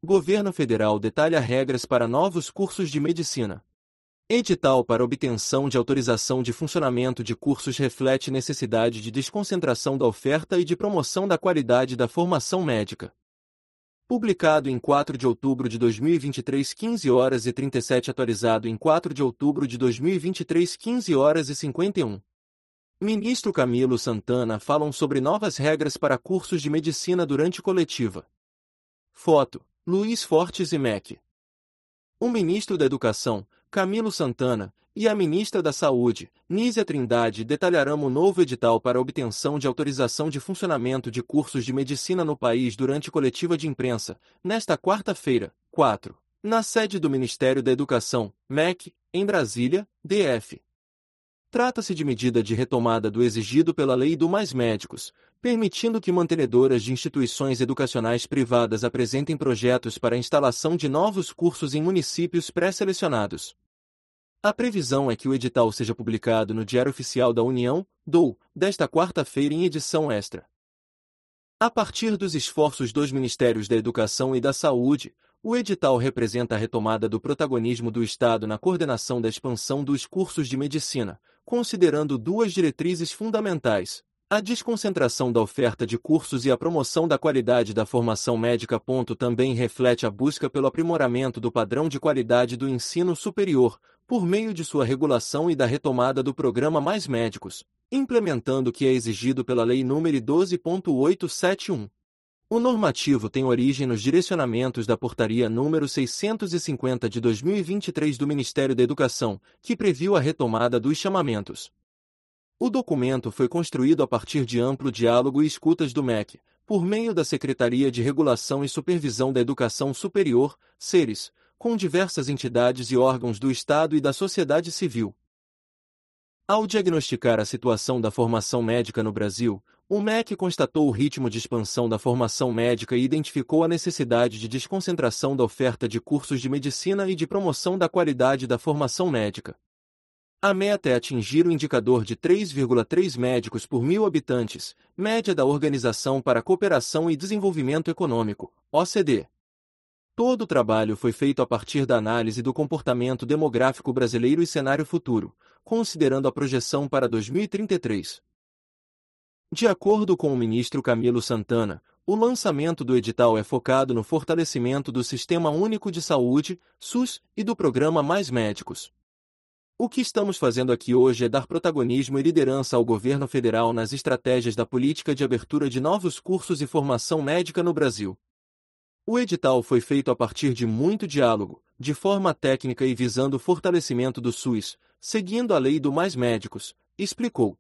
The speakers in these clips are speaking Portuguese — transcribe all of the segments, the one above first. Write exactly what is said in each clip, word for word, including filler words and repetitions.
Governo Federal detalha regras para novos cursos de medicina. Edital para obtenção de autorização de funcionamento de cursos reflete necessidade de desconcentração da oferta e de promoção da qualidade da formação médica. Publicado em quatro de outubro de dois mil e vinte e três, quinze horas e trinta e sete, atualizado em quatro de outubro de dois mil e vinte e três, quinze horas e cinquenta e um. Ministro Camilo Santana falam sobre novas regras para cursos de medicina durante coletiva. Foto: Luiz Fortes e M E C. O ministro da Educação, Camilo Santana, e a ministra da Saúde, Nízia Trindade, detalharão o novo edital para obtenção de autorização de funcionamento de cursos de medicina no país durante coletiva de imprensa, nesta quarta-feira, quatro, na sede do Ministério da Educação, M E C, em Brasília, D F. Trata-se de medida de retomada do exigido pela Lei do Mais Médicos, permitindo que mantenedoras de instituições educacionais privadas apresentem projetos para a instalação de novos cursos em municípios pré-selecionados. A previsão é que o edital seja publicado no Diário Oficial da União, D O U, desta quarta-feira em edição extra. A partir dos esforços dos Ministérios da Educação e da Saúde, o edital representa a retomada do protagonismo do Estado na coordenação da expansão dos cursos de medicina, considerando duas diretrizes fundamentais: a desconcentração da oferta de cursos e a promoção da qualidade da formação médica. Também reflete a busca pelo aprimoramento do padrão de qualidade do ensino superior, por meio de sua regulação e da retomada do programa Mais Médicos, implementando o que é exigido pela Lei nº doze ponto oitocentos e setenta e um. O normativo tem origem nos direcionamentos da Portaria número seiscentos e cinquenta de dois mil e vinte e três do Ministério da Educação, que previu a retomada dos chamamentos. O documento foi construído a partir de amplo diálogo e escutas do M E C, por meio da Secretaria de Regulação e Supervisão da Educação Superior, SERES, com diversas entidades e órgãos do Estado e da sociedade civil. Ao diagnosticar a situação da formação médica no Brasil, o M E C constatou o ritmo de expansão da formação médica e identificou a necessidade de desconcentração da oferta de cursos de medicina e de promoção da qualidade da formação médica. A meta é atingir o indicador de três vírgula três médicos por mil habitantes, média da Organização para a Cooperação e Desenvolvimento Econômico, O C D E. Todo o trabalho foi feito a partir da análise do comportamento demográfico brasileiro e cenário futuro, considerando a projeção para dois mil e trinta e três. De acordo com o ministro Camilo Santana, o lançamento do edital é focado no fortalecimento do Sistema Único de Saúde, SUS, e do programa Mais Médicos. O que estamos fazendo aqui hoje é dar protagonismo e liderança ao governo federal nas estratégias da política de abertura de novos cursos e formação médica no Brasil. O edital foi feito a partir de muito diálogo, de forma técnica e visando o fortalecimento do SUS, seguindo a Lei do Mais Médicos, explicou.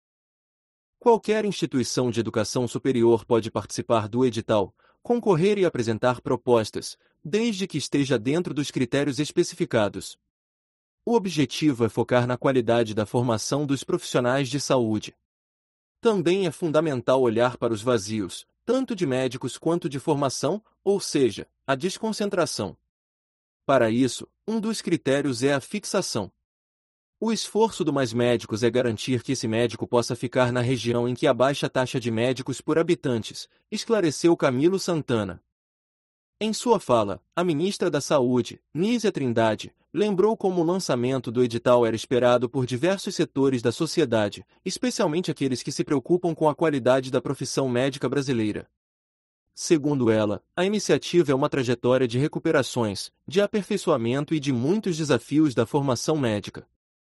Qualquer instituição de educação superior pode participar do edital, concorrer e apresentar propostas, desde que esteja dentro dos critérios especificados. O objetivo é focar na qualidade da formação dos profissionais de saúde. Também é fundamental olhar para os vazios, tanto de médicos quanto de formação, ou seja, a desconcentração. Para isso, um dos critérios é a fixação. O esforço do Mais Médicos é garantir que esse médico possa ficar na região em que há baixa taxa de médicos por habitantes, esclareceu Camilo Santana. Em sua fala, a ministra da Saúde, Nízia Trindade, lembrou como o lançamento do edital era esperado por diversos setores da sociedade, especialmente aqueles que se preocupam com a qualidade da profissão médica brasileira. Segundo ela, a iniciativa é uma trajetória de recuperações, de aperfeiçoamento e de muitos desafios da formação médica.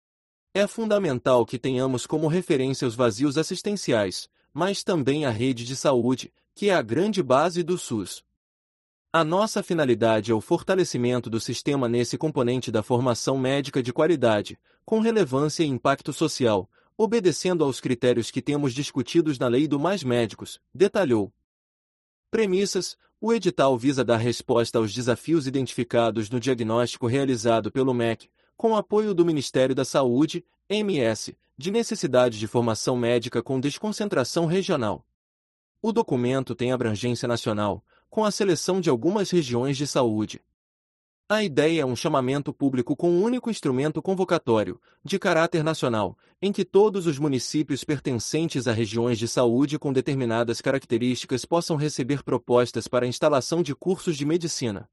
É fundamental que tenhamos como referência os vazios assistenciais, mas também a rede de saúde, que é a grande base do SUS. A nossa finalidade é o fortalecimento do sistema nesse componente da formação médica de qualidade, com relevância e impacto social, obedecendo aos critérios que temos discutidos na Lei do Mais Médicos, detalhou. Premissas: o edital visa dar resposta aos desafios identificados no diagnóstico realizado pelo M E C, com apoio do Ministério da Saúde, M S, de necessidade de formação médica com desconcentração regional. O documento tem abrangência nacional, com a seleção de algumas regiões de saúde. A ideia é um chamamento público com um único instrumento convocatório, de caráter nacional, em que todos os municípios pertencentes a regiões de saúde com determinadas características possam receber propostas para a instalação de cursos de medicina.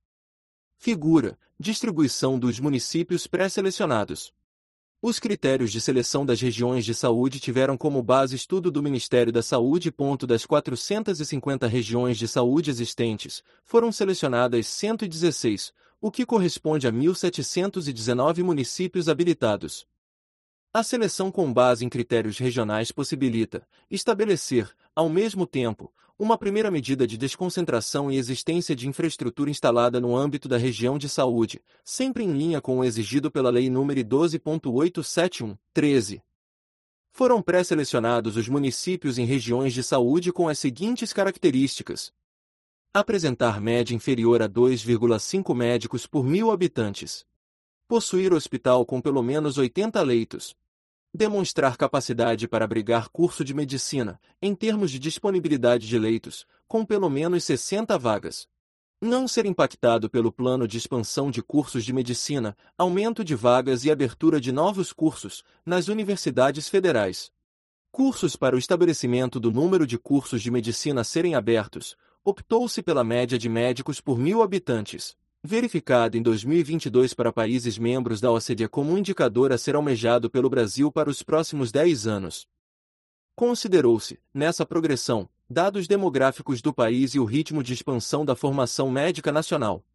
Figura: distribuição dos municípios pré-selecionados. Os critérios de seleção das regiões de saúde tiveram como base estudo do Ministério da Saúde. Das quatrocentas e cinquenta regiões de saúde existentes, foram selecionadas cento e dezesseis, o que corresponde a mil setecentos e dezenove municípios habilitados. A seleção com base em critérios regionais possibilita estabelecer, ao mesmo tempo, uma primeira medida de desconcentração e existência de infraestrutura instalada no âmbito da região de saúde, sempre em linha com o exigido pela Lei nº doze ponto oitocentos e setenta e um, treze. Foram pré-selecionados os municípios em regiões de saúde com as seguintes características: apresentar média inferior a dois vírgula cinco médicos por mil habitantes. Possuir hospital com pelo menos oitenta leitos. Demonstrar capacidade para abrigar curso de medicina, em termos de disponibilidade de leitos, com pelo menos sessenta vagas. Não ser impactado pelo plano de expansão de cursos de medicina, aumento de vagas e abertura de novos cursos, nas universidades federais. Cursos para o estabelecimento do número de cursos de medicina a serem abertos, optou-se pela média de médicos por mil habitantes, verificado em dois mil e vinte e dois para países membros da O C D E como um indicador a ser almejado pelo Brasil para os próximos dez anos. Considerou-se, nessa progressão, dados demográficos do país e o ritmo de expansão da formação médica nacional.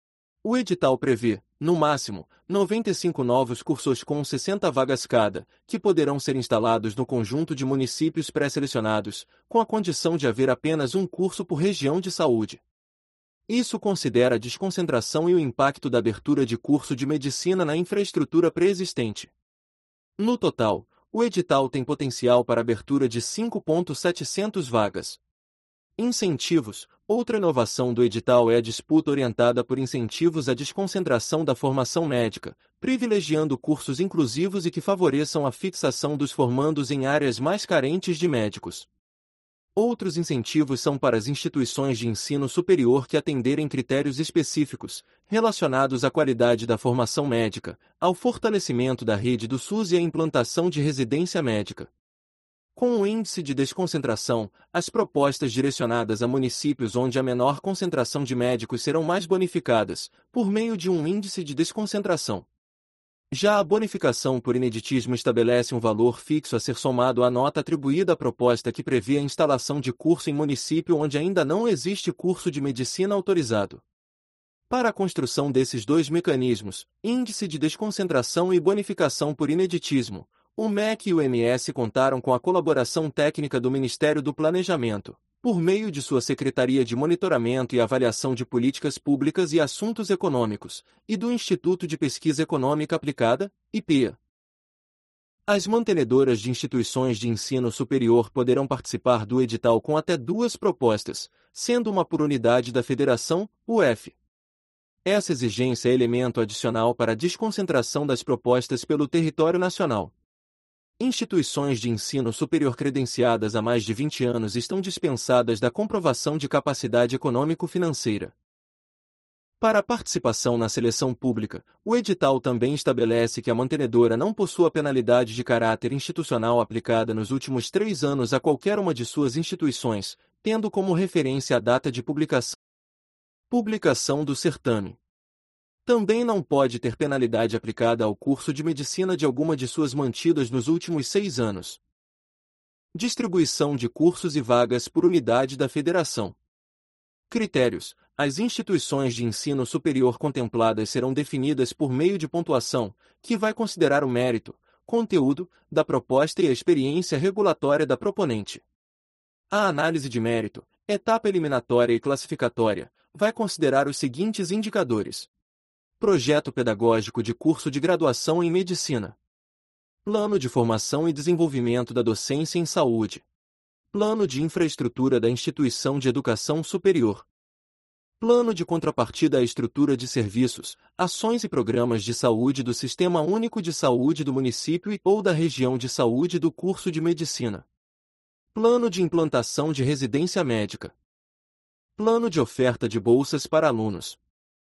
O edital prevê, no máximo, noventa e cinco novos cursos com sessenta vagas cada, que poderão ser instalados no conjunto de municípios pré-selecionados, com a condição de haver apenas um curso por região de saúde. Isso considera a desconcentração e o impacto da abertura de curso de medicina na infraestrutura pré-existente. No total, o edital tem potencial para abertura de cinco mil e setecentas vagas. Incentivos. Outra inovação do edital é a disputa orientada por incentivos à desconcentração da formação médica, privilegiando cursos inclusivos e que favoreçam a fixação dos formandos em áreas mais carentes de médicos. Outros incentivos são para as instituições de ensino superior que atenderem critérios específicos, relacionados à qualidade da formação médica, ao fortalecimento da rede do SUS e à implantação de residência médica. Com o índice de desconcentração, as propostas direcionadas a municípios onde há menor concentração de médicos serão mais bonificadas, por meio de um índice de desconcentração. Já a bonificação por ineditismo estabelece um valor fixo a ser somado à nota atribuída à proposta que prevê a instalação de curso em município onde ainda não existe curso de medicina autorizado. Para a construção desses dois mecanismos, índice de desconcentração e bonificação por ineditismo, o M E C e o M S contaram com a colaboração técnica do Ministério do Planejamento, por meio de sua Secretaria de Monitoramento e Avaliação de Políticas Públicas e Assuntos Econômicos, e do Instituto de Pesquisa Econômica Aplicada, I P E A. As mantenedoras de instituições de ensino superior poderão participar do edital com até duas propostas, sendo uma por unidade da Federação, U F. Essa exigência é elemento adicional para a desconcentração das propostas pelo território nacional. Instituições de ensino superior credenciadas há mais de vinte anos estão dispensadas da comprovação de capacidade econômico-financeira. Para a participação na seleção pública, o edital também estabelece que a mantenedora não possua penalidade de caráter institucional aplicada nos últimos três anos a qualquer uma de suas instituições, tendo como referência a data de publicação. Publicação do certame. Também não pode ter penalidade aplicada ao curso de medicina de alguma de suas mantidas nos últimos seis anos. Distribuição de cursos e vagas por unidade da federação. Critérios. As instituições de ensino superior contempladas serão definidas por meio de pontuação, que vai considerar o mérito, conteúdo, da proposta e a experiência regulatória da proponente. A análise de mérito, etapa eliminatória e classificatória, vai considerar os seguintes indicadores: projeto pedagógico de curso de graduação em medicina, plano de formação e desenvolvimento da docência em saúde, plano de infraestrutura da instituição de educação superior, plano de contrapartida à estrutura de serviços, ações e programas de saúde do Sistema Único de Saúde do município e ou da região de saúde do curso de medicina, plano de implantação de residência médica, plano de oferta de bolsas para alunos.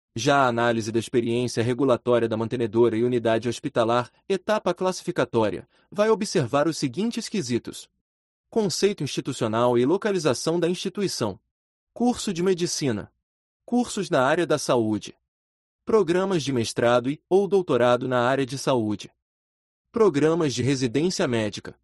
Já a análise da experiência regulatória da mantenedora e unidade hospitalar, etapa classificatória, vai observar os seguintes quesitos: conceito institucional e localização da instituição, curso de medicina, cursos na área da saúde, programas de mestrado e ou doutorado na área de saúde, programas de residência médica.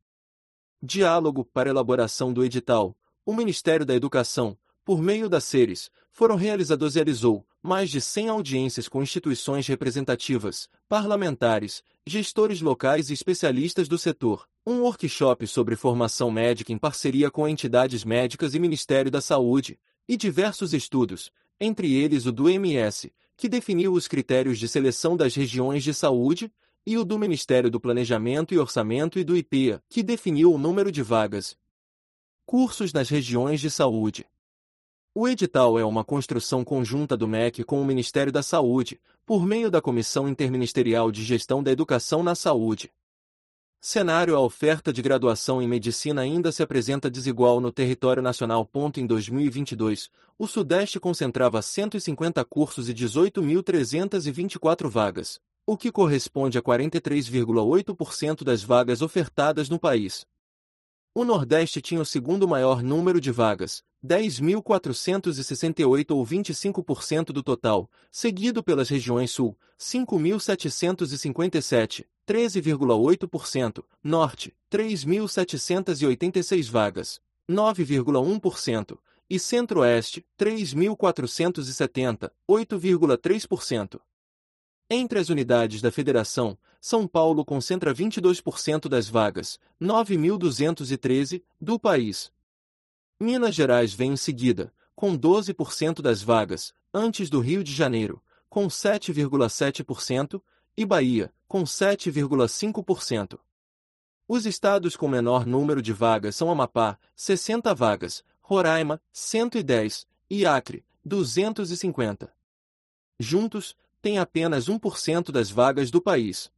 Diálogo para elaboração do edital. O Ministério da Educação, por meio da Ceres, foram realizados e realizou mais de cem audiências com instituições representativas, parlamentares, gestores locais e especialistas do setor, um workshop sobre formação médica em parceria com entidades médicas e Ministério da Saúde, e diversos estudos, entre eles o do M S, que definiu os critérios de seleção das regiões de saúde, e o do Ministério do Planejamento e Orçamento e do I P E A, que definiu o número de vagas. Cursos nas regiões de saúde. O edital é uma construção conjunta do M E C com o Ministério da Saúde, por meio da Comissão Interministerial de Gestão da Educação na Saúde. Cenário: a oferta de graduação em medicina ainda se apresenta desigual no território nacional. Em dois mil e vinte e dois, o Sudeste concentrava cento e cinquenta cursos e dezoito mil trezentas e vinte e quatro vagas, o que corresponde a quarenta e três vírgula oito por cento das vagas ofertadas no país. O Nordeste tinha o segundo maior número de vagas, dez mil quatrocentos e sessenta e oito ou vinte e cinco por cento do total, seguido pelas regiões Sul, cinco mil setecentos e cinquenta e sete, treze vírgula oito por cento, Norte, três mil setecentos e oitenta e seis vagas, nove vírgula um por cento, e Centro-Oeste, três mil quatrocentos e setenta, oito vírgula três por cento. Entre as unidades da Federação, São Paulo concentra vinte e dois por cento das vagas, nove mil duzentos e treze, do país. Minas Gerais vem em seguida, com doze por cento das vagas, antes do Rio de Janeiro, com sete vírgula sete por cento, e Bahia, com sete vírgula cinco por cento. Os estados com menor número de vagas são Amapá, sessenta vagas, Roraima, cento e dez, e Acre, duzentos e cinquenta. Juntos, tem apenas um por cento das vagas do país.